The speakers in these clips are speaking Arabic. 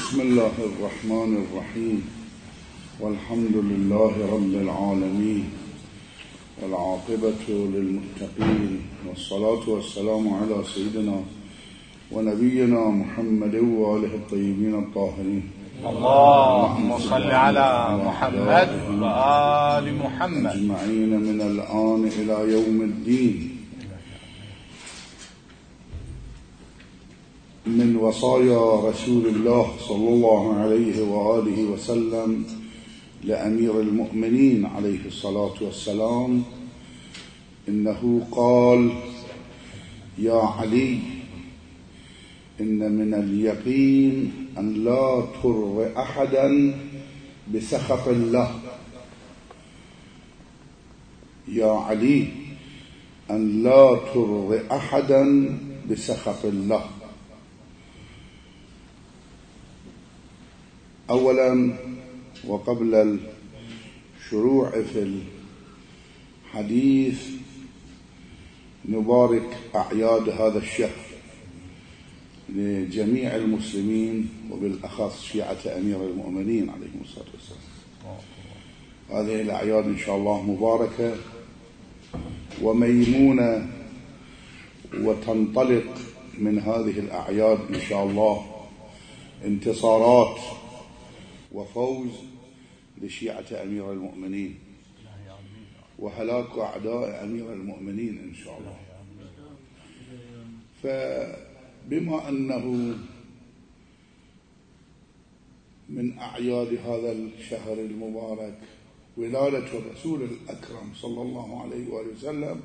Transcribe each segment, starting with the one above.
بسم الله الرحمن الرحيم والحمد لله رب العالمين والعاقبة للمتقين والصلاة والسلام على سيدنا ونبينا محمد وآله الطيبين الطاهرين. اللهم صل على محمد وآل محمد أجمعين من الآن إلى يوم الدين. من وصايا رسول الله صلى الله عليه وآله وسلم لأمير المؤمنين عليه الصلاة والسلام إنه قال: يا علي، إن من اليقين أن لا ترضي أحدا بسخط الله. يا علي، أن لا ترضي أحدا بسخط الله. أولا، وقبل الشروع في الحديث، نبارك أعياد هذا الشهر لجميع المسلمين وبالأخص شيعة أمير المؤمنين عليه الصلاة والسلام. هذه الأعياد إن شاء الله مباركة وميمونة، وتنطلق من هذه الأعياد إن شاء الله انتصارات وفوز لشيعة أمير المؤمنين وهلاك أعداء أمير المؤمنين إن شاء الله. فبما أنه من أعياد هذا الشهر المبارك ولادة الرسول الأكرم صلى الله عليه وآله وسلم،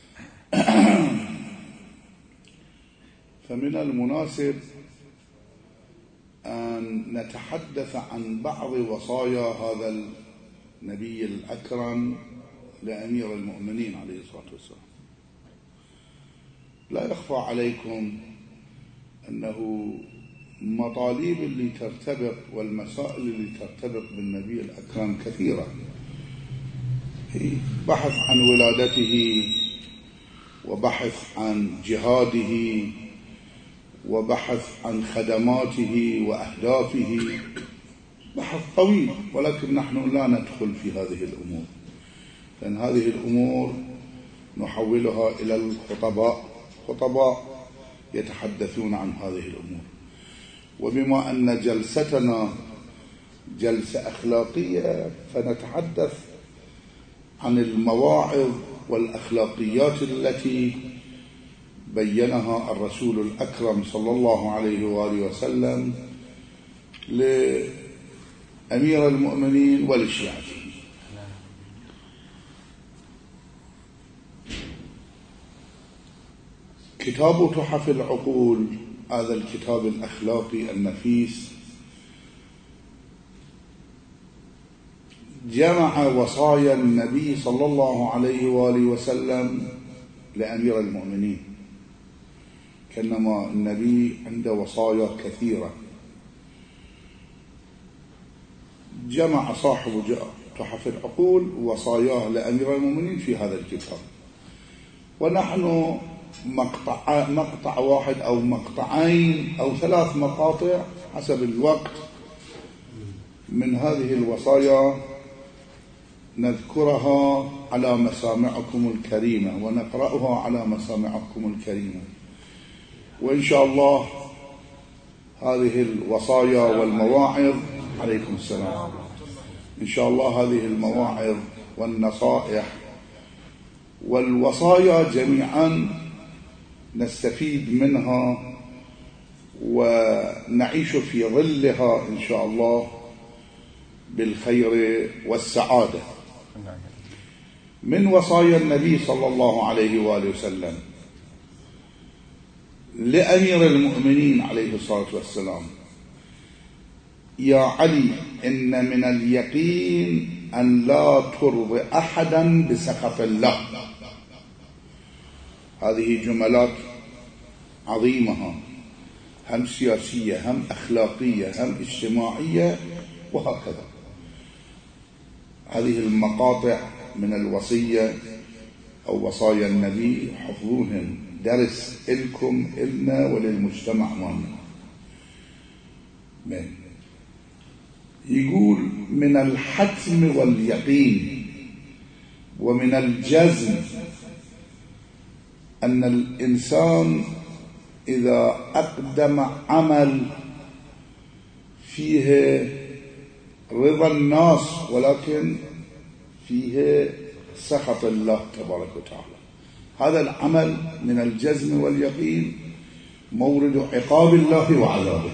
فمن المناسب أن نتحدث عن بعض وصايا هذا النبي الأكرم لأمير المؤمنين عليه الصلاة والسلام. لا يخفى عليكم أنه مطالب اللي ترتبط والمسائل اللي ترتبط بالنبي الأكرم كثيرة. بحث عن ولادته، وبحث عن جهاده، وبحث عن خدماته وأهدافه، بحث طويل، ولكن نحن لا ندخل في هذه الأمور، لأن هذه الأمور نحولها إلى الخطباء يتحدثون عن هذه الأمور. وبما أن جلستنا جلسة أخلاقية، فنتحدث عن المواعظ والأخلاقيات التي بيّنها الرسول الأكرم صلى الله عليه وآله وسلم لأمير المؤمنين وللشيعة. كتاب تحف العقول، هذا الكتاب الأخلاقي النفيس، جمع وصايا النبي صلى الله عليه وآله وسلم لأمير المؤمنين، كأنما النبي عنده وصايا كثيرة. جمع صاحب تحف العقول وصاياه لأمير المؤمنين في هذا الكتاب، ونحن مقطع واحد أو مقطعين أو 3 مقاطع حسب الوقت من هذه الوصايا نذكرها على مسامعكم الكريمة ونقرأها على مسامعكم الكريمة. وإن شاء الله هذه الوصايا والمواعظ، عليكم السلام، إن شاء الله هذه المواعظ والنصائح والوصايا جميعا نستفيد منها ونعيش في ظلها إن شاء الله بالخير والسعادة. من وصايا النبي صلى الله عليه وآله وسلم لأمير المؤمنين عليه الصلاة والسلام: يا علي، إن من اليقين أن لا ترضي أحدا بسخط الله. هذه جملات عظيمة، هم سياسية، هم أخلاقية، هم اجتماعية، وهكذا. هذه المقاطع من الوصية أو وصايا النبي حفظوهن، درس إلكم إلنا وللمجتمع منا. يقول من الحتم واليقين ومن الجزم أن الإنسان إذا أقدم عمل فيه رضا الناس ولكن فيه سخط الله تبارك وتعالى، هذا العمل من الجزم واليقين مورد عقاب الله وعذابه.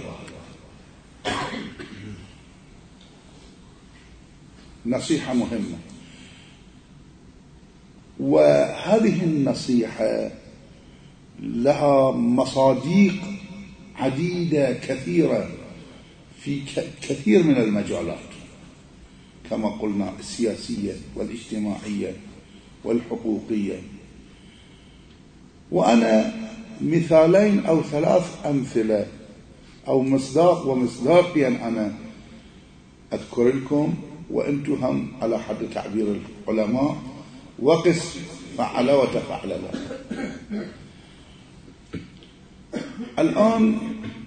نصيحة مهمة، وهذه النصيحة لها مصادق عديدة كثيرة في كثير من المجالات كما قلنا، السياسية والاجتماعية والحقوقية. وأنا مثالين أو 3 أمثلة أو مصداق ومصداقيا أنا أذكر لكم، وأنتم هم على حد تعبير العلماء وقس فعل وتفعل. الآن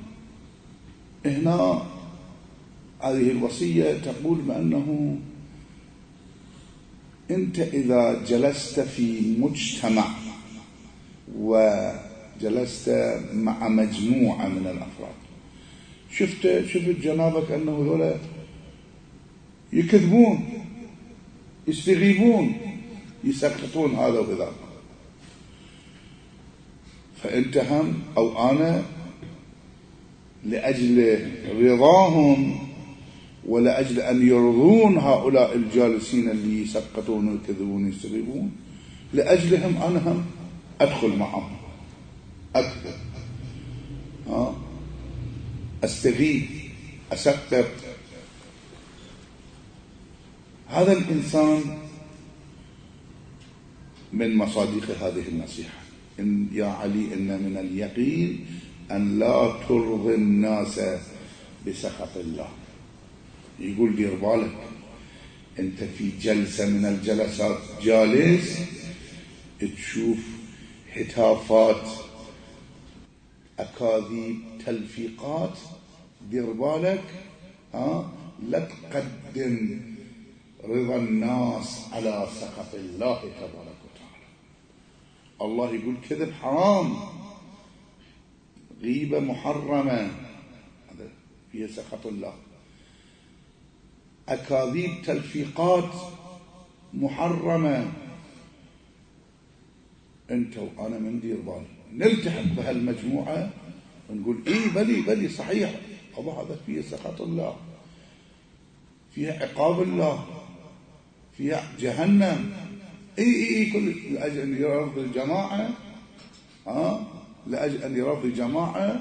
هنا هذه الوصية تقول بأنه أنت إذا جلست في مجتمع وجلست مع مجموعة من الأفراد، شفت جنابك أنه هؤلاء يكذبون، يستغيبون، يسقطون هذا وذاك، فأنت هم أو أنا لأجل رضاهم ولأجل أن يرضون هؤلاء الجالسين اللي يسقطون ويكذبون ويستغيبون، لأجلهم أنا هم أدخل معهم، أكذب، أستغيب، أسقط. هذا الإنسان من مصادق هذه النصيحة، إن يا علي إن من اليقين أن لا ترضي الناس بسخط الله. يقول دير بالك، أنت في جلسة من الجلسات جالس تشوف هتافات، أكاذيب، تلفيقات، دير بالك لا تقدم رضا الناس على سخط الله تبارك وتعالى. الله يقول كذب حرام، غيبة محرمة، هذا فيها سخط الله، أكاذيب، تلفيقات محرمة. أنت وأنا من دير بالي نلتحق بهالمجموعة ونقول إيه بلي صحيح، أبا هذا فيه سخط الله، فيها عقاب الله، فيها جهنم، إيه كل لأجل أن يرضي الجماعة، لأجل أن يرضي جماعة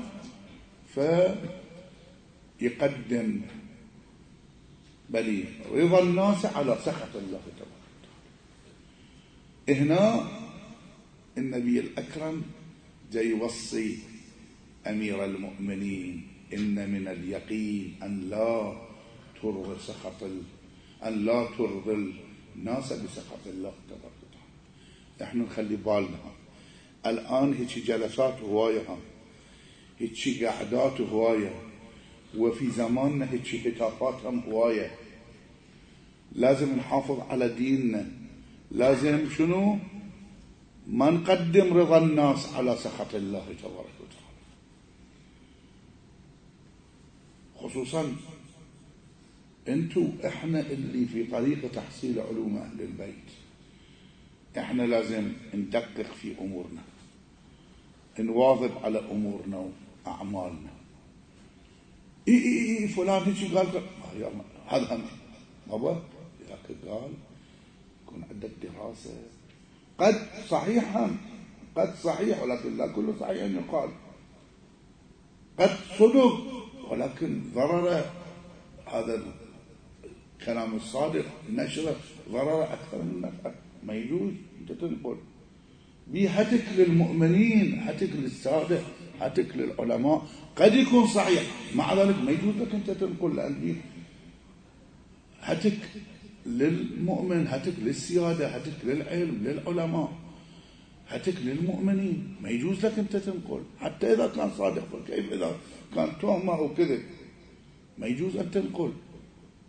فيقدم بلي رضا الناس على سخط الله تبارك وتعالى. هنا النبي الأكرم جاي يوصي أمير المؤمنين إن من اليقين أن لا ترضي أن لا ترضي الناس بسخط الله تبارك وتعالى. احنا نخلي بالنا الآن هيك جلسات هواية، هيك قعدات هواية، وفي زماننا هيك هتافات هم هواية. لازم نحافظ على ديننا، لازم شنو؟ ما نقدم رضا الناس على سخط الله تبارك وتعالى. خصوصا انتو احنا اللي في طريق تحصيل علوم اهل البيت، احنا لازم ندقق في امورنا، نواظب على امورنا واعمالنا. اي فلان هيك قال هذا بابا ذاك قال يكون عندك دراسه قد صحيح ولكن لا كل صحيح ان يقال، قد صدق ولكن ضرر هذا الكلام الصادق نشره ضرر اكثر من نفعه. ما يجوز انت تنقل بي هتك للمؤمنين، هتك للساده، هتك للعلماء، قد يكون صحيح، مع ذلك ما يجوز لك انت تنقل، لان هتك للمؤمن، هتك للسياده، هتك للعلم، للعلماء، هتك للمؤمنين. ما يجوز لك انت تنقل حتى اذا كان صادق، فكيف اذا كان تهمه او كذب؟ ما يجوز ان تنقل.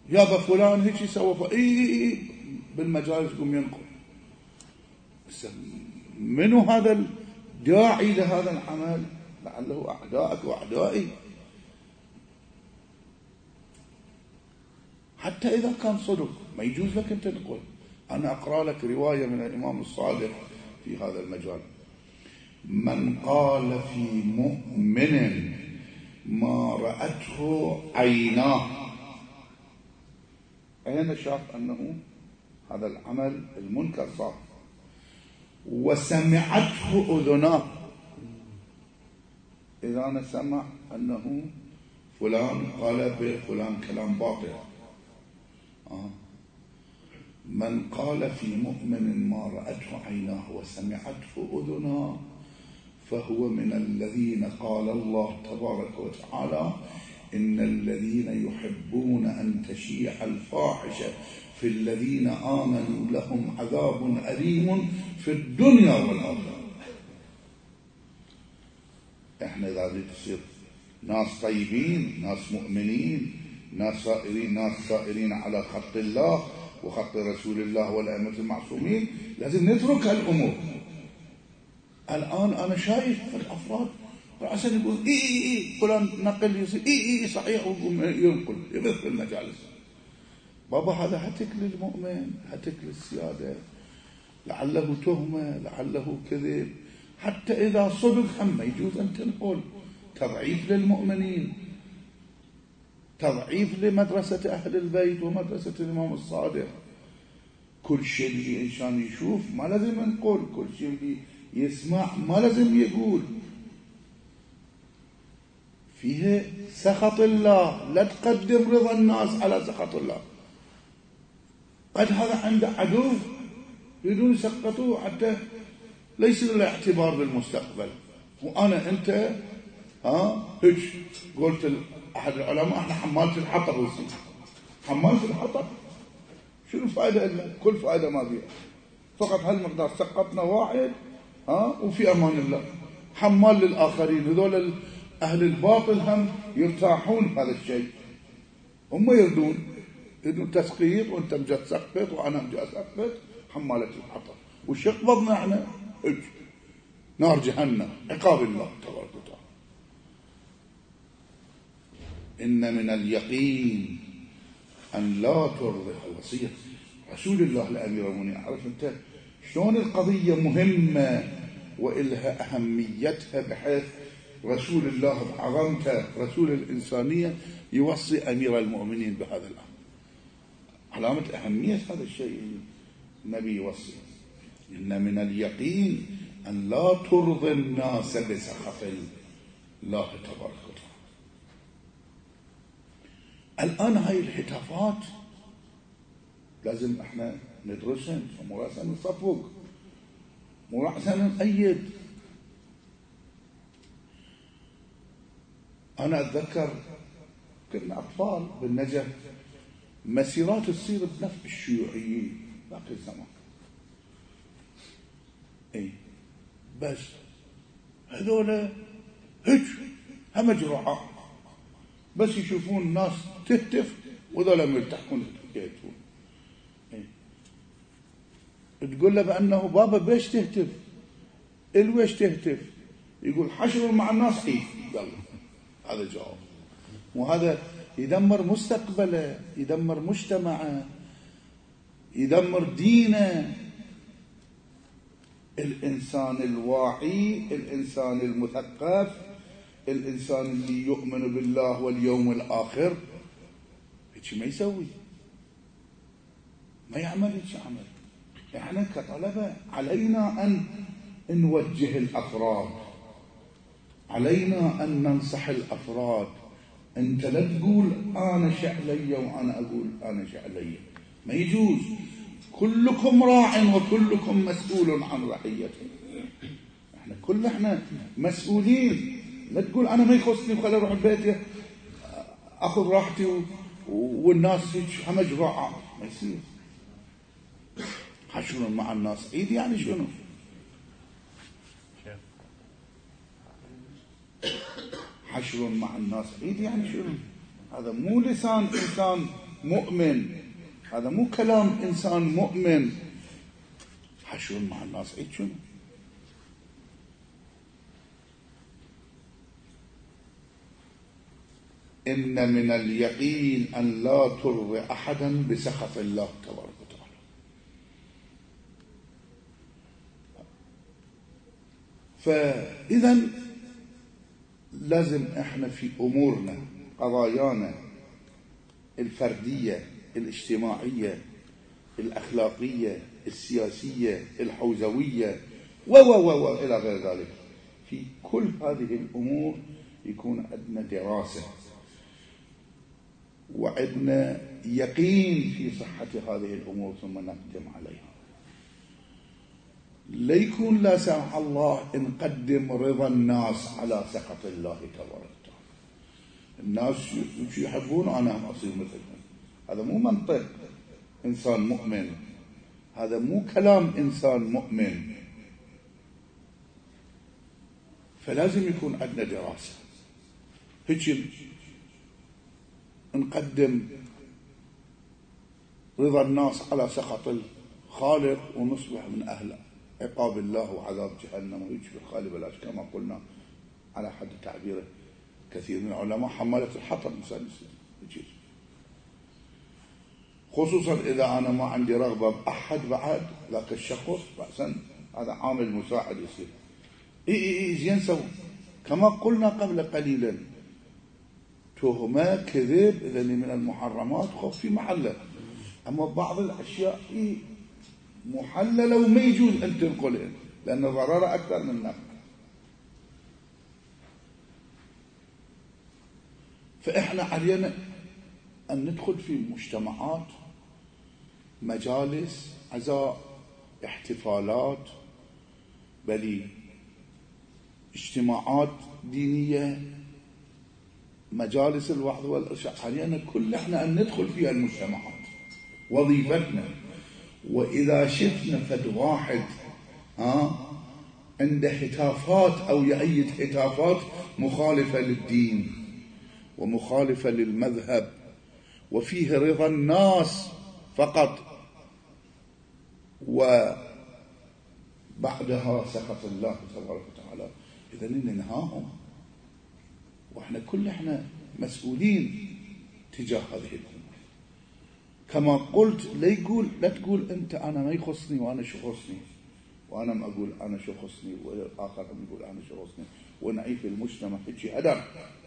يابا فلان هيك سوى اي بالمجالس يقوم ينقل. منو هذا الداعي لهذا العمل؟ لعله أعدائك وأعدائي. حتى إذا كان صدق ما يجوز لك أن تنقل. أنا أقرأ لك رواية من الإمام الصادق في هذا المجال: من قال في مؤمن ما رأته عيناه، أين شاف أنه هذا العمل المنكر صار، وسمعته أذناه، إذا أنا سمع أنه فلان قال بفلان كلام باطل. من قال في مؤمن ما رأته عيناه وسمعته أذناه فهو من الذين قال الله تبارك وتعالى: إن الذين يحبون أن تشيع الفاحشة في الذين آمنوا لهم عذاب أليم في الدنيا والآخرة. احنا إذا تصير ناس طيبين، ناس مؤمنين، ناس سائرين على خط الله وخط رسول الله والأئمة المعصومين، لازم نترك هالأمور. الآن أنا شايف الأفراد رأسا يقول إيه فلان نقل يصير إيه صحيح، ويقوم ينقل يبث المجالس. بابا هذا هتك للمؤمن، هتك للسيادة، لعله تهمة، لعله كذب. حتى إذا صدق هم يجوز أن تنقل. تضعيف للمؤمنين، تضعيف لمدرسة أهل البيت ومدرسة الإمام الصادق. كل شيء اللي إنسان يشوف ما لازم ينقل، كل شيء اللي يسمع ما لازم يقول. فيه سخط الله، لا تقدم رضا الناس على سخط الله. قد هذا عنده عدو يريدون يسقطوه حتى ليس له اعتبار بالمستقبل. وأنا أنت هيك قلت أحد العلماء: احنا حمالة الحطب وصير حمالة الحطب، شنو الفائدة إلا كل فائدة ما فيها، فقط هالمقدار سقطنا واحد وفي أمان الله. حمال للآخرين، هذول أهل الباطل هم يرتاحون هذا الشيء، هم يردون تسقيط، وانت مجد تسقط وانا مجد اسقط، حمالة الحطب. وش يقبضنا احنا؟ نار جهنم، عقاب الله تبارك وتعالى. إن من اليقين أن لا ترضي الوصية رسول الله لأمير المؤمنين. عرف أنت شلون القضية مهمة وإلها أهميتها، بحيث رسول الله بعظمته رسول الإنسانية يوصي أمير المؤمنين بهذا الأمر. علامة أهمية هذا الشيء النبي يوصي: إن من اليقين أن لا ترضي الناس بسخط الله تبارك وتعالى. الآن هاي الهتافات لازم احنا ندرسهم، مو رأسا نصفق، مو رأسا نأيد. أنا أتذكر كنا أطفال بالنجف مسيرات تصير بنفس الشيوعيين ذاك الزمان. بس هذول هيك هم جرعاء، بس يشوفون الناس تهتف وذولا مرتاحون يهتفون. تقول له بأنه بابا بيش تهتف؟ الويش تهتف؟ يقول حشر مع الناس عيد. يلا هذا جواب. وهذا يدمر مستقبله، يدمر مجتمعه، يدمر دينه. الإنسان الواعي، الإنسان المثقف، الإنسان اللي يؤمن بالله واليوم الآخر هيك ما يسوي، ما يعمل هيك عمل. احنا كطلبة علينا أن نوجه الأفراد، علينا أن ننصح الأفراد. أنت لا تقول أنا شعلي وأنا أقول أنا شعلي، ما يجوز. كلكم راع وكلكم مسؤول عن رعيته. احنا مسؤولين. لا تقول أنا ما يخصني وخلي أروح بيتي أخذ راحتي والناس هيك همج راعة، ما يصير. حشر مع الناس عيد يعني شنو؟ حشر مع الناس عيد يعني شنو؟ هذا مو لسان إنسان مؤمن، هذا مو كلام إنسان مؤمن. حشون مع الناس عيد شنو؟ إن من اليقين أن لا ترضي أحدا بسخط الله تبارك وتعالى. فإذا لازم إحنا في أمورنا، قضايانا الفردية الاجتماعية الأخلاقية السياسية الحوزوية إلى غير ذلك، في كل هذه الأمور يكون عندنا دراسة وعندنا يقين في صحة هذه الأمور ثم نقدم عليها. ليكون لا سمح الله نقدم رضا الناس على سخط الله تبارك وتعالى. الناس يحبون أنا أصير مثلهم، هذا مو منطق إنسان مؤمن، هذا مو كلام إنسان مؤمن. فلازم يكون عندنا دراسة، هيك نقدم رضا الناس على سخط الخالق ونصبح من أهل عقاب الله وعذاب جهنم وهيك بالخالي بلاش، كما قلنا على حد تعبيره كثير من العلماء حمالة الحطب مثلا، خصوصا إذا أنا ما عندي رغبة بأحد بعد ذاك الشخص بأسا، هذا عامل مساعد يصير زين سوي. كما قلنا قبل قليلا تهمة كذب إذا من المحرمات خف في محله، أما بعض الأشياء محللة وما يجوز أن تنقلها لأن ضررها أكثر من نفع. فإحنا علينا أن ندخل في مجتمعات، مجالس عزاء، احتفالات، بل اجتماعات دينية، مجالس الوعظ والإرشاد، علينا كل احنا أن ندخل فيها المجتمعات وظيفتنا. وإذا شفنا فد واحد عنده هتافات أو يأيد هتافات مخالفة للدين ومخالفة للمذهب وفيه رضا الناس فقط وبعدها سخط الله تبارك وتعالى، إذن ننهاهم. وإحنا احنا مسؤولين تجاه هذه الأمور. كما قلت لا تقول أنت أنا ما يخصني وأنا شو خصني، وأنا ما أقول أنا شو خصني والآخر يقول أنا شو خصني، ونعيش في المجتمع هيك أدب.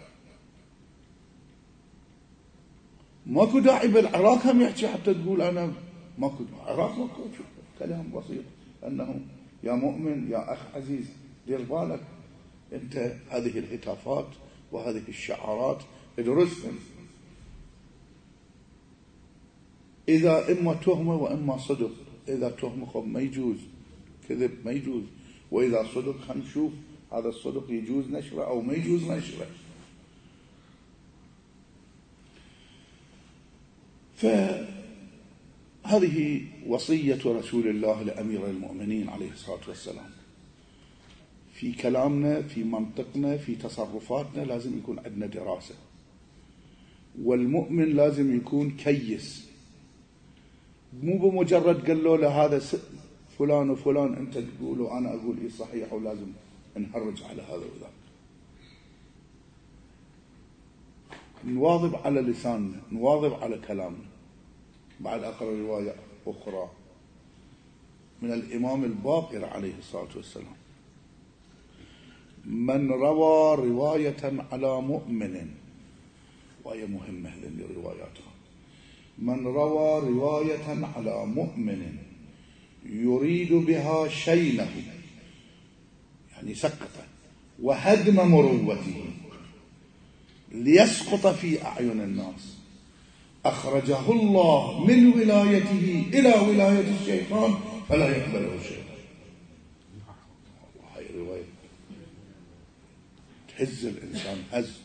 ماكو داعي بالعراق هم يحكي حتى تقول أنا ماكو عراق، ماكو كلام بسيط أنه يا مؤمن يا أخ عزيز دير بالك أنت هذه الهتافات وهذه الشعارات ادرسهم، إذا إما تهمة وإما صدق. إذا تهمة خب ما يجوز، كذب ما يجوز، وإذا صدق هنشوف هذا الصدق يجوز نشره أو ما يجوز نشره. فهذه وصية رسول الله لأمير المؤمنين عليه الصلاة والسلام. في كلامنا، في منطقنا، في تصرفاتنا لازم يكون عندنا دراسة. والمؤمن لازم يكون كيس، مو بمجرد قال له هذا فلان وفلان أنت تقول وأنا أقول إيه صحيح ولازم نهرج على هذا وذاك. نواظب على لساننا، نواظب على كلامنا. بعد أقرأ رواية أخرى من الإمام الباقر عليه الصلاة والسلام: من روى رواية على مؤمن، وهي مهمة للرواياتها، من روى رواية على مؤمن يريد بها شينه، يعني سقطه وهدم مروته ليسقط في أعين الناس، أخرجه الله من ولايته إلى ولاية الشيطان فلا يقبله شيء. هاي رواية تهز الإنسان هز.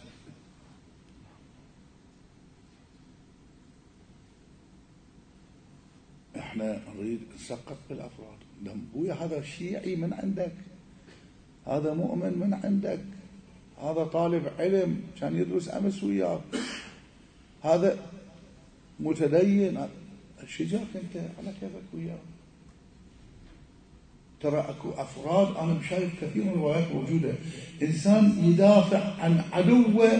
احنا نريد نسقط بالأفراد. بويا هذا شيعي من عندك، هذا مؤمن من عندك، هذا طالب علم كان يدرس أمس وياك، هذا متدين، شجاك أنت على كيفك وياه. ترى أكو أفراد أنا شايف كثير من الروايات موجودة، إنسان يدافع عن عدوه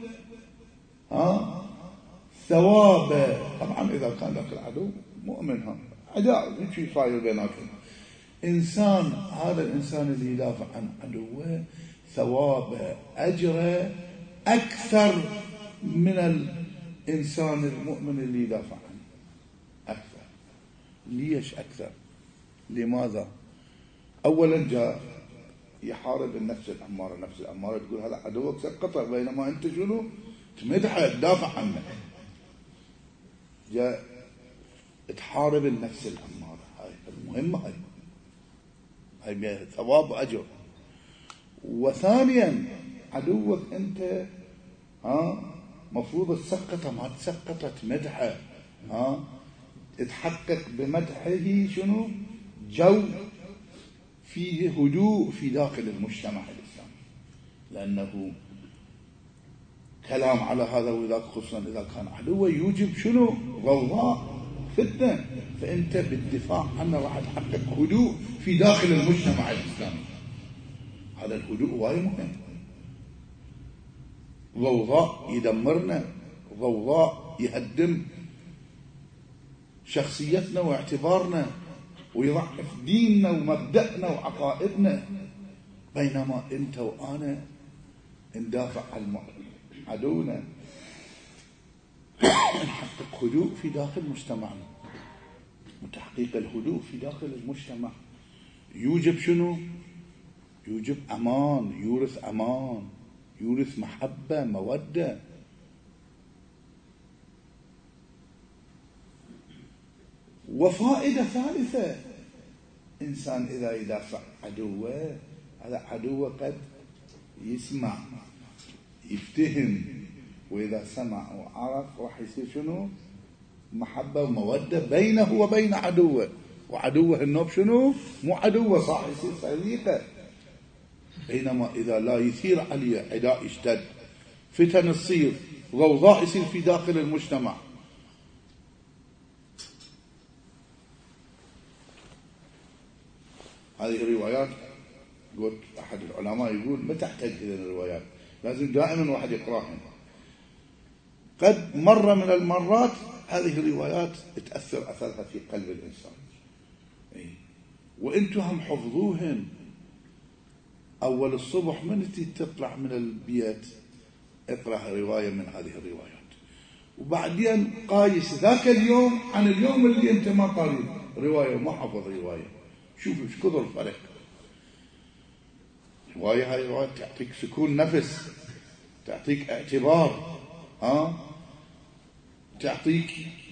ثواب، طبعا إذا كان ذاك العدو مؤمن، عداء شيء صاير بيناتهم، إنسان هذا الإنسان اللي يدافع عن عدوه ثواب أجره أكثر من الإنسان المؤمن اللي يدافع عنه، أكثر. ليش أكثر؟ لماذا؟ أولا جاء يحارب النفس الأمارة، النفس الأمارة تقول هذا عدوك سقطه، بينما أنت شنو؟ تمدحه تدافع عنه. جاء تحارب النفس الأمارة، هاي المهمة، هاي ثواب وأجر. وثانيا عدوك أنت مفروض تسقطه، ما تسقطه تمدحه، تحقق بمدحه شنو؟ جو فيه هدوء في داخل المجتمع الإسلامي، لأنه كلام على هذا وذاك خصوصا إذا كان عدوه يوجب شنو؟ ضوضاء، فتنة، فأنت بالدفاع عنه راح تحقق هدوء في داخل المجتمع الإسلامي. هذا الهدوء وايد مهم. ضوضاء يدمرنا، ضوضاء يهدم شخصيتنا واعتبارنا ويضعف ديننا ومبدأنا وعقائدنا، بينما انت وانا ندافع عن عدونا، نحقق هدوء في داخل مجتمعنا. وتحقيق الهدوء في داخل المجتمع يوجب شنو؟ يوجب امان، يورث امان، يورث محبة، مودة. وفائدة ثالثة، إنسان إذا يدافع عدوه، هذا عدوه قد يسمع يفتهم، وإذا سمع وعرف راح يصير شنو؟ محبة ومودة بينه وبين عدوه، وعدوه النوب شنو؟ مو عدوه، صح يصير صديقه. بينما إذا لا يثير عليه عداء يشتد، فتن تصير، ضوضاء يصير في داخل المجتمع. هذه الروايات قلت أحد العلماء يقول ما تحتاج إلى الروايات، لازم دائما واحد يقرأها. قد مرة من المرات هذه الروايات تأثر أثرها في قلب الإنسان، وإنتم هم حفظوهن. أول الصبح من تطلع من البيت اقرأ رواية من هذه الروايات، وبعدين قايس ذاك اليوم عن اليوم اللي انت ما قارئ رواية وما حفظ رواية، شوف ايش كثر الفرق. رواية هاي رواية تعطيك سكون نفس، تعطيك اعتبار، تعطيك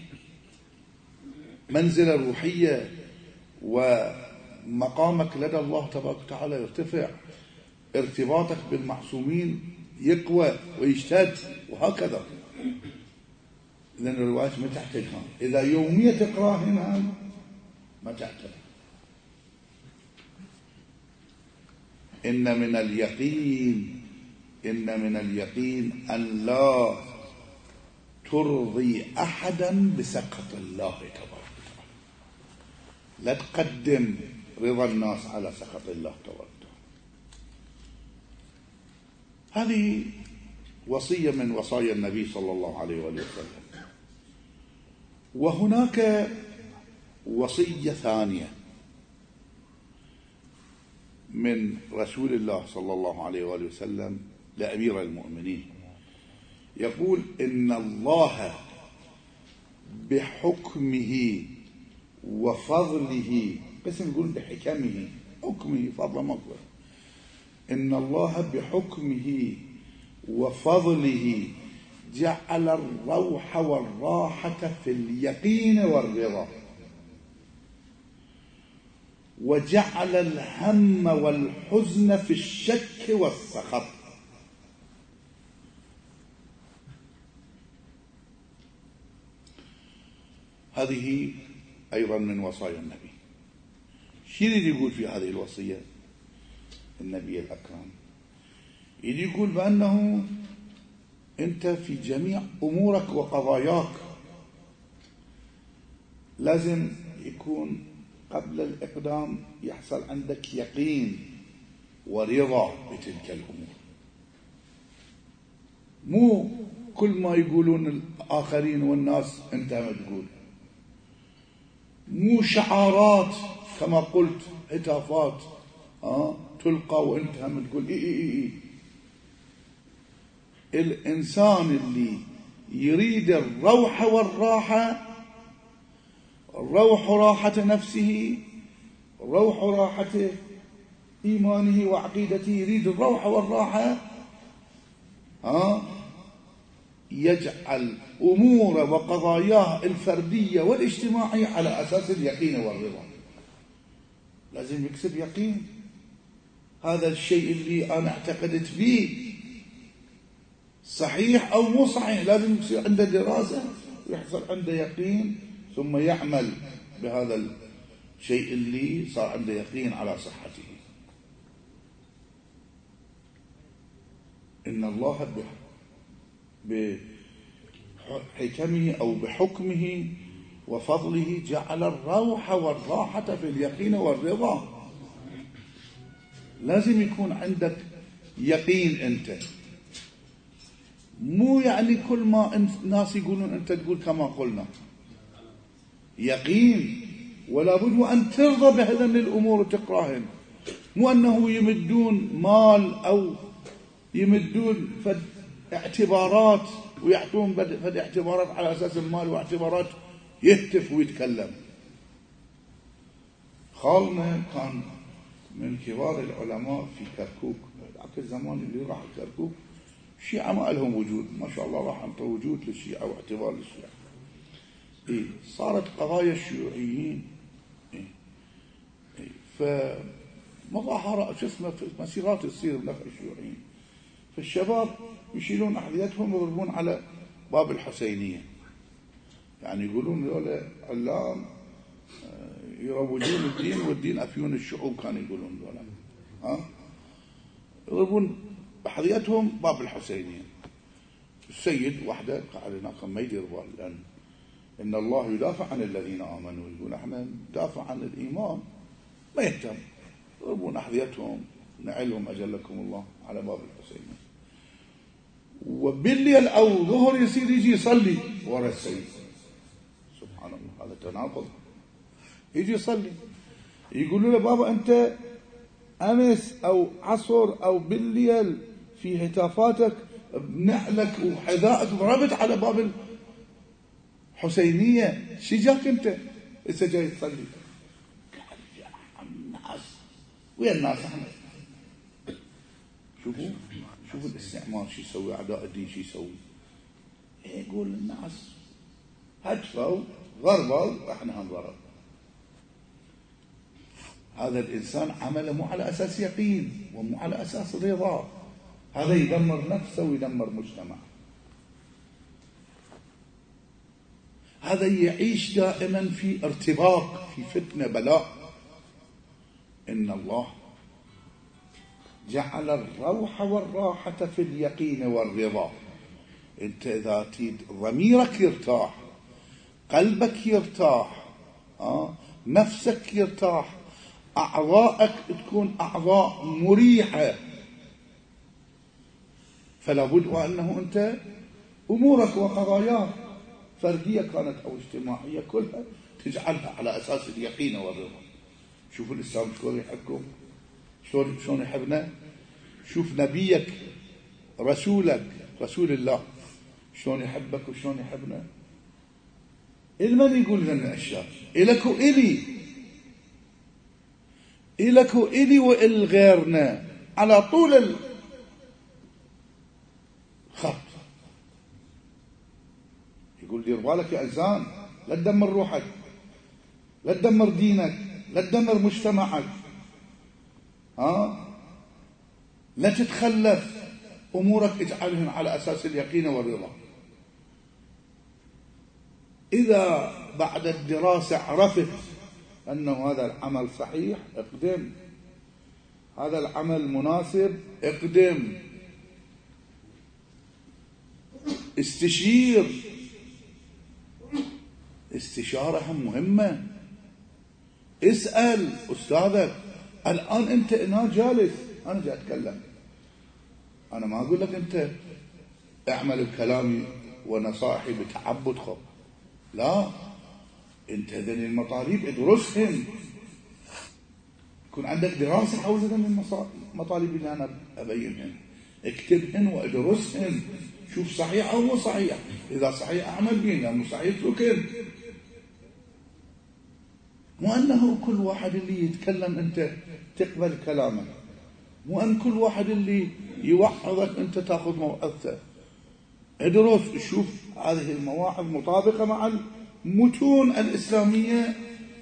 منزلة روحية، ومقامك لدى الله تبارك وتعالى يرتفع، ارتباطك بالمعصومين يقوى ويشتد، وهكذا. لأن الروايات ما تحتاجها، إذا يومية تقراهن ما تحتاج. إن من اليقين أن لا ترضي أحدا بسخط الله تبارك وتعالى، لا تقدم رضا الناس على سخط الله تبارك وتعالى. هذه وصية من وصايا النبي صلى الله عليه وآله وسلم. وهناك وصية ثانية من رسول الله صلى الله عليه وآله وسلم لأمير المؤمنين، يقول إن الله بحكمه وفضله، بس نقول بحكمه، حكمه فضل مقبل، إن الله بحكمه وفضله جعل الروح والراحة في اليقين والرضا، وجعل الهم والحزن في الشك والسخط. هذه أيضا من وصايا النبي. شو يقول في هذه الوصية النبي الأكرم؟ يقول بأنه أنت في جميع أمورك وقضاياك لازم يكون قبل الإقدام يحصل عندك يقين ورضا بتلك الأمور، مو كل ما يقولون الآخرين والناس أنت هم تقول، مو شعارات كما قلت هتافات تلقى وأنت هم تقول إيه. الإنسان اللي يريد الروح والراحة، الروح راحة نفسه، الروح راحة إيمانه وعقيدته، يريد الروح والراحة يجعل أمور وقضاياه الفردية والاجتماعية على أساس اليقين والرضا. لازم يكسب يقين، هذا الشيء اللي أنا اعتقدت به صحيح أو مو صحيح، لازم يصير عنده دراسة ويحصل عنده يقين، ثم يعمل بهذا الشيء اللي صار عنده يقين على صحته. إن الله بحكمه أو بحكمه وفضله جعل الروح والراحة في اليقين والرضا. لازم يكون عندك يقين أنت، مو يعني كل ما الناس يقولون أنت تقول كما قلنا. يقين، ولا بد وأن ترضى بهذين الأمور وتقراهن، مو أنه يمدون مال أو يمدون فد اعتبارات ويعطون فد اعتبارات على أساس المال واعتبارات يهتف ويتكلم. خالنا كان من كبار العلماء في كركوك، ذاك الزمان اللي راح كركوك الشيعة ما لهم وجود، ما شاء الله راح انطوا وجود للشيعة واعتبار للشيعة. صارت قضايا الشيوعيين فمظاهرات مسيرات تصير لك الشيوعيين، فالشباب يشيلون أحذيتهم ويضربون على باب الحسينية، يعني يقولون ذولا علام يروجون الدين والدين أفيون الشعوب، كانوا يقولون ذولا يضربون أحذيتهم باب الحسينية. السيد وحده قاعد هناك ما يدير بال، لأن إن الله يدافع عن الذين آمنوا، يقول احنا ندافع عن الإيمان، ما يهتم، يضربون أحذيتهم نعلهم أجلكم الله على باب الحسينية. وبالليل أو ظهر يصير يجي يصلي ورا السيد، سبحان الله، هذا تناقض. يجي يصلي، يقولوا له بابا أنت أمس أو عصر أو بالليل في هتافاتك بنعلك وحذائك ضربت على باب الحسينية، شي جاك أنت إذا جاي تصلي؟ قال يا الناس ويا الناس احنا، شوفوا الاستعمار شي يسوي، أعداء الدين شي يسوي. يقول الناس هدفوا غربوا احنا هنضرب. هذا الإنسان عمله مو على أساس يقين ومو على أساس رضا، هذا يدمر نفسه ويدمر مجتمع. هذا يعيش دائما في ارتباك، في فتنة، بلاء. إن الله جعل الروح والراحة في اليقين والرضا. انت إذا تريد ضميرك يرتاح، قلبك يرتاح، نفسك يرتاح، أعضائك تكون أعضاء مريحة، فلا بد وأنه أنت أمورك وقضاياك فردية كانت أو اجتماعية كلها تجعلها على أساس اليقين والرضا. شوفوا الإسلام شلون يحبكم، شلون يحبنا. شوف نبيك رسولك رسول الله شلون يحبك وشلون يحبنا. المن يقول لنا الأشياء إلك وإلي، إلك وإلي وإل غيرنا على طول الخط. يقول دير بالك يا إنسان، لا تدمر روحك، لا تدمر دينك، لا تدمر مجتمعك، لا تتخلف أمورك، اجعلهم على أساس اليقين والرضا. إذا بعد الدراسة عرفت أنه هذا العمل صحيح اقدم، هذا العمل مناسب اقدم، الاستشارة هم مهمة. اسأل أستاذك. الآن أنت هنا جالس، أنا جاي أتكلم، أنا ما أقول لك أنت اعمل بكلامي ونصائحي بتعبد خب، لا، أنت هذين المطالب ادرسهم، يكون عندك دراسة حول هذين المطالب اللي أنا أبينهن، اكتبهن وادرسهن، شوف صحيح أو مو صحيح، إذا صحيح أعمل بهن، إذا مو صحيح اتركهن. مو أنه كل واحد اللي يتكلم أنت تقبل كلامه، مو أن كل واحد اللي يوعظك أنت تأخذ موعظته. ادرس شوف هذه المواعظ مطابقة مع المتون الإسلامية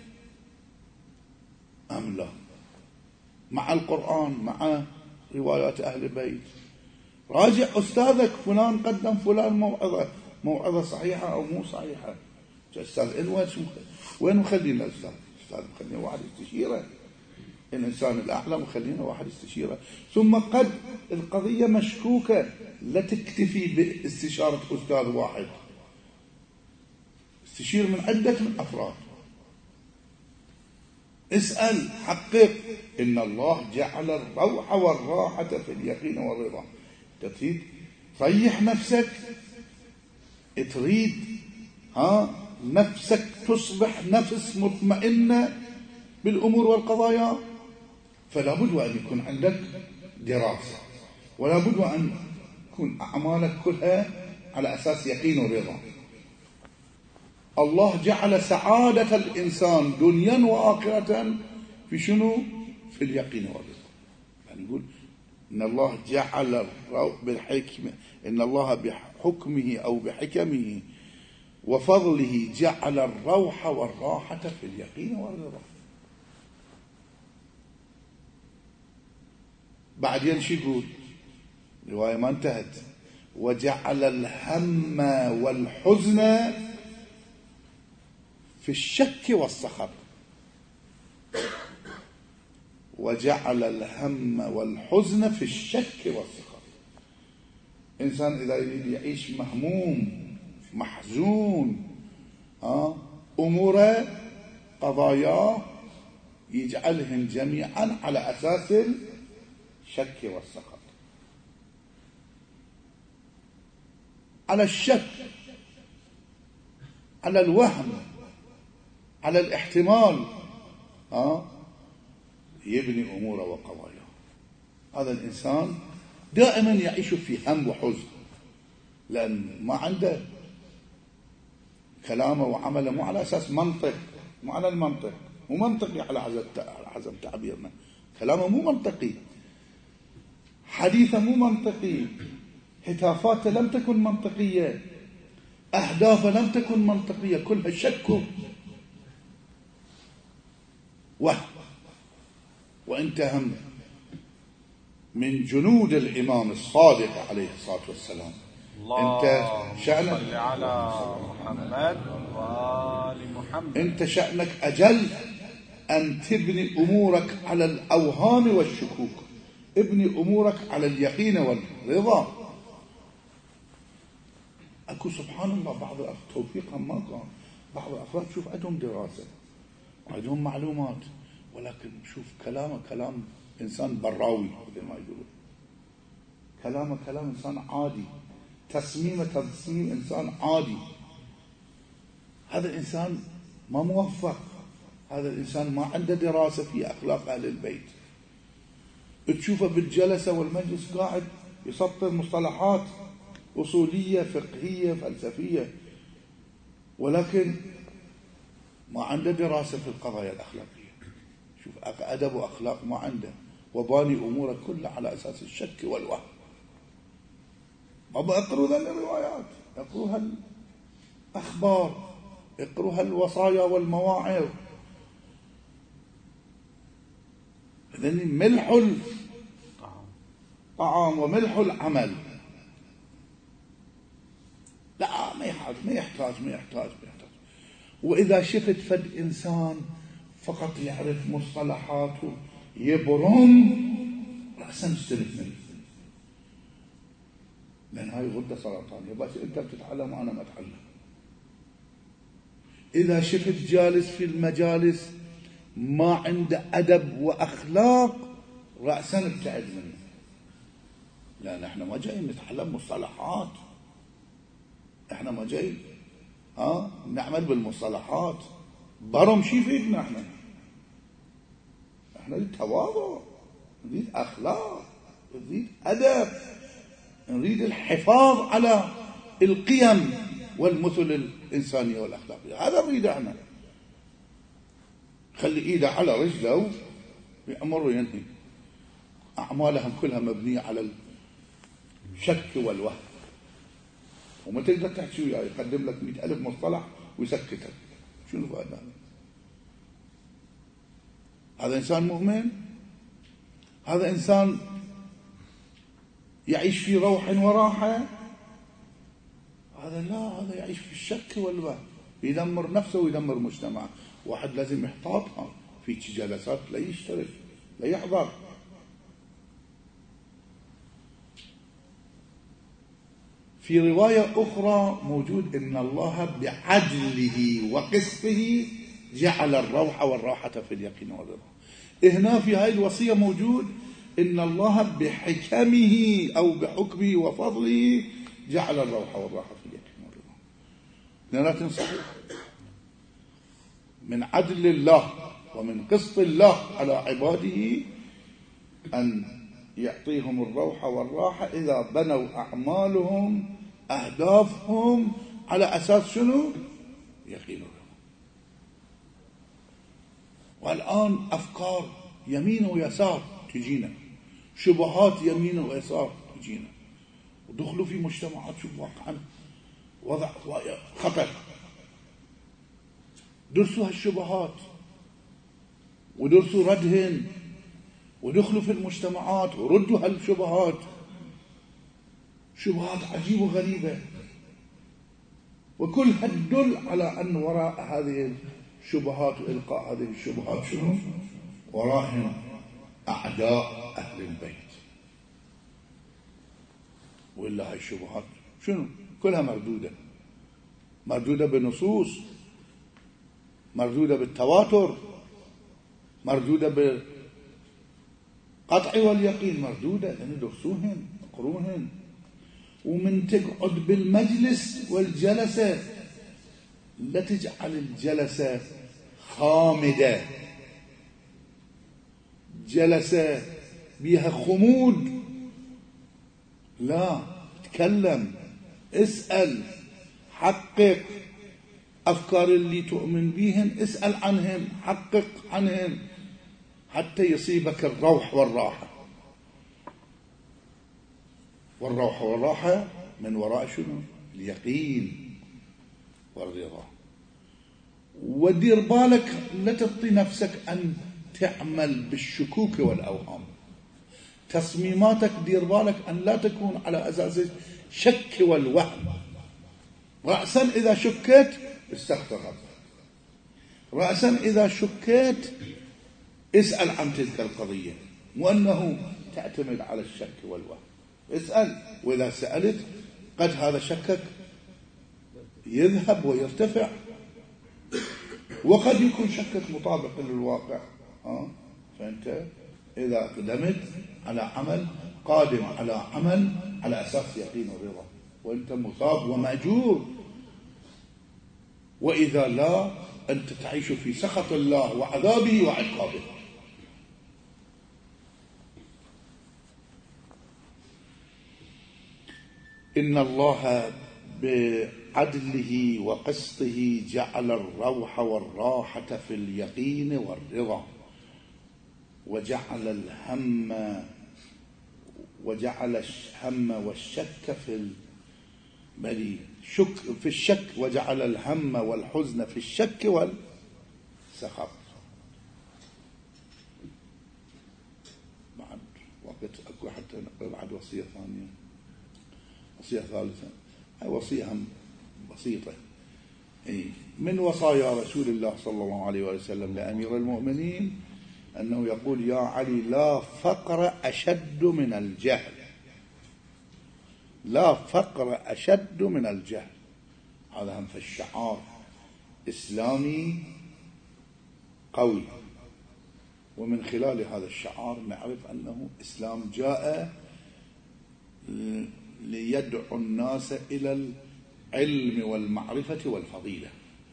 أم لا، مع القرآن، مع روايات أهل البيت. راجع أستاذك، فلان قدم فلان موعظة صحيحة أو مو صحيحة. أستاذ وين مخلينا أستاذ مخلينا واحد يستشيره، الإنسان الأعلى مخلينا واحد يستشيره. ثم قد القضية مشكوكة، لا تكتفي باستشارة أستاذ واحد، استشير من عدة من أفراد. اسأل، حقق. إن الله جعل الروح والراحة في اليقين والرضا. تريد تريح نفسك، تريد نفسك تصبح نفس مطمئنة بالأمور والقضايا، فلا بد أن يكون عندك دراسة، ولا بد أن تكون أعمالك كلها على أساس يقين ورضا. الله جعل سعادة الإنسان دنيا وآخرة في شنو؟ في اليقين والرضا. يعني يقول إن الله جعل بالحكمة، إن الله بحكمه أو بحكمه وفضله جعل الروح والراحة في اليقين والرضا. بعدين شو يقول؟ رواية ما انتهت. وجعل الهم والحزن في الشك والسخط. وجعل الهم والحزن في الشك والسخط. إنسان إذا يريد يعيش مهموم محزون، أموره قضاياه يجعلهم جميعا على أساس الشك والسخط. على الشك، على الوهم، على الاحتمال، يبني أموره وقضاياه. هذا الإنسان دائما يعيش في هم وحزن، لأن ما عنده كلامه وعمله مو على أساس منطق، مو على المنطق، مو منطقي على حسب تعبيرنا. كلامه مو منطقي، حديثه مو منطقي، هتافاته لم تكن منطقية، أهدافه لم تكن منطقية، كلها شك وأنت هم من جنود الإمام الصادق عليه الصلاة والسلام. أنت شأنك على محمد وآل محمد. أنت شأنك أجل أن تبني أمورك على الأوهام والشكوك، ابني أمورك على اليقين والرضا. أكو سبحان الله بعض توفيقا ما كان، بعض الأفراد شوف عندهم دراسة وعندهم معلومات، ولكن شوف كلامه كلام إنسان براوي مثل ما يقولون، كلامه كلام إنسان عادي، تصميمه تصميم إنسان عادي. هذا الإنسان ما موفق، هذا الإنسان ما عنده دراسة في أخلاق أهل البيت. تشوفه بالجلسة والمجلس قاعد يسطر مصطلحات أصولية فقهية فلسفية، ولكن ما عنده دراسة في القضايا الأخلاقية. شوف أدب وأخلاق ما عنده، وباني أموره كلها على أساس الشك والوهم. بابا اقروا ذا الروايات، اقروا هالأخبار، اقروا هالوصايا والمواعظ. إذن ملح الطعام وملح العمل. لا، ما يحتاج. وإذا شفت فد إنسان فقط يعرف مصطلحاته يبرم، رأسا استلف منه، لأن هاي غدة سرطانية، بس أنت بتتعلم وأنا ما أتعلم. إذا شفت جالس في المجالس ما عنده أدب وأخلاق رأسا ابتعد منه، لأن احنا ما جايين نتعلم مصطلحات، احنا ما جايين نعمل بالمصطلحات. برم شي فيدنا احنا نريد تواضع، نريد أخلاق، نريد أدب، نريد الحفاظ على القيم والمثل الإنسانية والأخلاقية. هذا نريد احنا. خلي إيده على رجله يأمر وينهي. أعمالهم كلها مبنية على الشك والوهم، وما تقدر تحكي وياه، يقدم لك 100,000 مصطلح ويسكتك. شنو فائدة؟ هذا إنسان مؤمن؟ هذا إنسان يعيش في روح وراحة؟ هذا لا، هذا يعيش في الشك والوهم، يدمر نفسه ويدمر مجتمعه. واحد لازم يحتاطها في جلسات، لا يشترك، لا يحضر. في رواية أخرى موجود إن الله بعدله وقسطه جعل الروح والراحة في اليقين والرضا. هنا في هذه الوصية موجود إن الله بحكمه أو بحكمه وفضله جعل الروح والراحة في اليقين والرضا. لكن صحيح من عدل الله ومن قسط الله على عباده أن يعطيهم الروح والراحة إذا بنوا أعمالهم أهدافهم على أساس شنو؟ يقين. والآن أفكار يمين ويسار تجينا، شبهات يمين ويسار تجينا، ودخلوا في مجتمعات شوف واقعا وضع خطر. درسوا هالشبهات ودرسوا ردهن، ودخلوا في المجتمعات وردوا هالشبهات. شبهات عجيبة وغريبة، وكلها تدل على أن وراء هذه الشبهات وإلقاء هذه الشبهات شنو؟ وراهم أعداء أهل البيت. وإلا هاي الشبهات شنو؟ كلها مردودة بنصوص، مردودة بالتواتر، مردودة بالقطع واليقين، مردودة لأن درسوهن اقروهن. ومن تقعد بالمجلس والجلسة لا تجعل الجلسة خامدة، جلسة بها خمود، لا، تكلم، اسأل، حقق أفكار اللي تؤمن بهن، اسأل عنهم، حقق عنهم، حتى يصيبك الروح والراحة. والروح والراحة من وراء شنو؟ اليقين والرضا. ودير بالك لا تعطي نفسك أن تعمل بالشكوك والأوهام. تصميماتك دير بالك أن لا تكون على أساس الشك والوهم. رأسا إذا شكيت استغفر ربك، رأسا إذا شكيت اسأل عن تلك القضية، وأنه تعتمد على الشك والوهم. اسأل، وإذا سألت قد هذا شكك يذهب ويرتفع، وقد يكون شكك مطابق للواقع. فأنت إذا قدمت على عمل، قادم على عمل على أساس يقين ورضا، وأنت مصاب ومأجور. وإذا لا، أنت تعيش في سخط الله وعذابه وعقابه. إن الله بعدله وقسطه جعل الروح والراحة في اليقين والرضا، وجعل الهم والشك في الشك، وجعل الهم والحزن في الشك والسخط. بعد وقت أكو حتى نقرأ بعد وصية ثانية، وصية ثالثة. هاي وصية بسيطة من وصايا رسول الله صلى الله عليه وسلم لأمير المؤمنين، أنه يقول: يا علي، لا فقر أشد من الجهل، لا فقر أشد من الجهل. هذا هم في الشعار إسلامي قوي، ومن خلال هذا الشعار نعرف أنه إسلام جاء ليدعو الناس إلى العلم والمعرفة والفضيلة.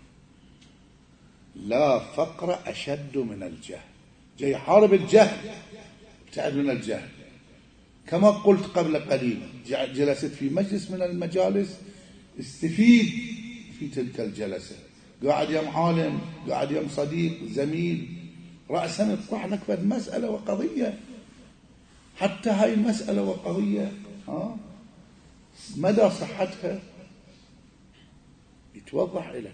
لا فقر أشد من الجهل، جاي يحارب الجهل، ابتعد من الجهل. كما قلت قبل قليل، جلست في مجلس من المجالس، استفيد في تلك الجلسة، قاعد يم عالم، قاعد يم صديق زميل، رأسا يطرح لك فد مسألة وقضية، حتى هاي المسألة وقضية مدى صحتها يتوضح لك،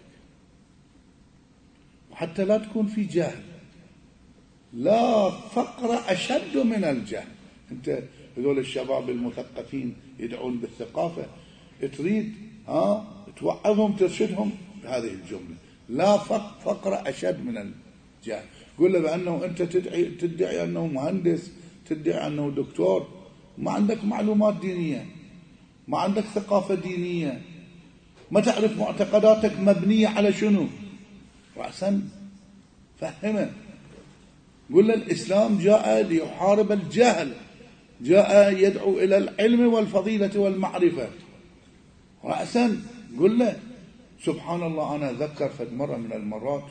وحتى لا تكون في جهل. لا فقر أشد من الجهل. انت هذول الشباب المثقفين يدعون بالثقافة، تريد توعظهم ترشدهم بهذه الجملة: لا فقر أشد من الجهل. قل له بأنه أنت تدعي أنه مهندس، تدعي أنه دكتور، ما عندك معلومات دينية، ما عندك ثقافة دينية، ما تعرف معتقداتك مبنية على شنو، رأسا فهمه. قل له الإسلام جاء ليحارب الجهل، جاء يدعو إلى العلم والفضيلة والمعرفة، رأسا قل له. سبحان الله، أنا أذكر فد مرة من المرات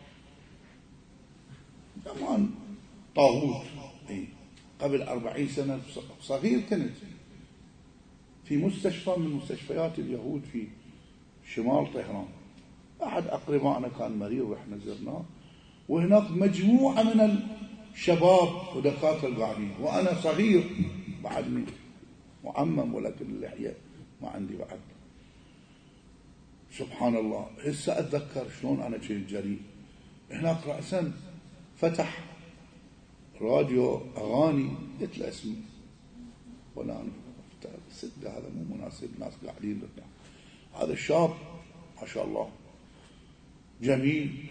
زمان طاغوت قبل 40 سنة، صغير كنت في مستشفى من مستشفيات اليهود في شمال طهران. أحد أقربائنا كان مريض، رحنا زرناه، وهناك مجموعة من الشباب ودكاترة قاعدين، وأنا صغير بعدني معمم، ولكن اللحية ما عندي بعد. سبحان الله، هسه أتذكر شلون أنا كنت جريء. هناك رأسا فتح راديو أغاني، قلت له اسمي ولا صدق هذا مو مناسب، ناس قاعدين هذا الشاب ما شاء الله جميل.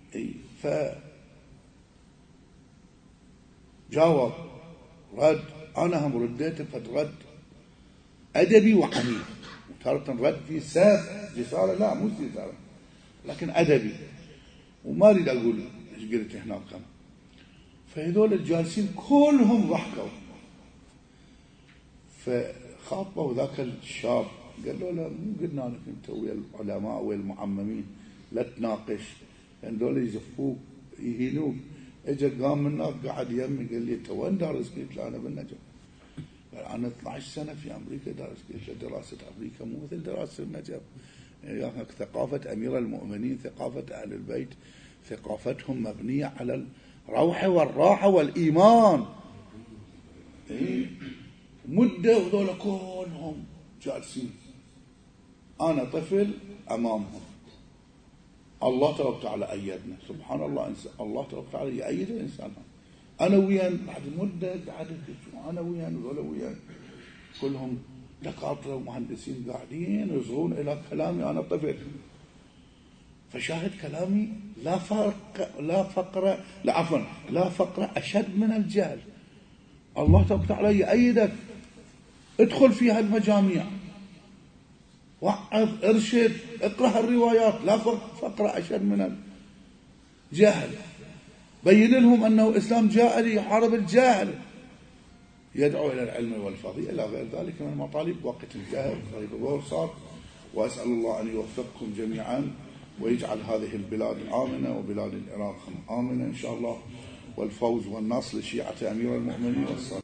فجاوب رد، أنا هم رديته فد رد أدبي وعنيف. تارة رد في ساف جسارة، لا مو جسارة لكن أدبي، وما أريد أقول إيش قلت هناك. فهذول الجالسين كلهم ضحكوا. فخاطبوا ذاك الشاب قال له: لا مو قلنا لك أنت ويا العلماء ويا المعممين لا تناقش، هذول يزفوك يهينوك. اجى قام من هناك قعد يمي قال لي: أنت وين دارس؟ قلت له: أنا بالنجف. قال: أنا 12 سنة في أمريكا دارس. قلت له: دراسة أمريكا مو مثل دراسة النجف، يعني ثقافة أمير المؤمنين، ثقافة أهل البيت، ثقافتهم مبنية على الروح والراحة والإيمان. مدة وذولا كلهم جالسين، أنا طفل أمامهم. الله تبارك وتعالى أيدنا، سبحان الله، الله تبارك وتعالى يأيد الإنسان. أنا ويان بعد مدة قعدت أنا ويان وذولا ويان كلهم دكاترة ومهندسين قاعدين يصغون إلى كلامي أنا طفل. فشاهد كلامي: لا فقر أشد من الجهل. الله تبارك وتعالى يأيدك، ادخل في هالمجاميع، وعظ، ارشد، اقرأ الروايات. لا فقر أشد من الجهل. بين لهم أنه الإسلام جاء ليحارب الجهل، يدعو إلى العلم والفضيلة إلى غير ذلك من المطالب. وقت انتهى، قريب الظهر صار، وأسأل الله أن يوفقكم جميعا ويجعل هذه البلاد آمنة وبلاد العراق آمنة إن شاء الله، والفوز والنصر لشيعة أمير المؤمنين والصلاة.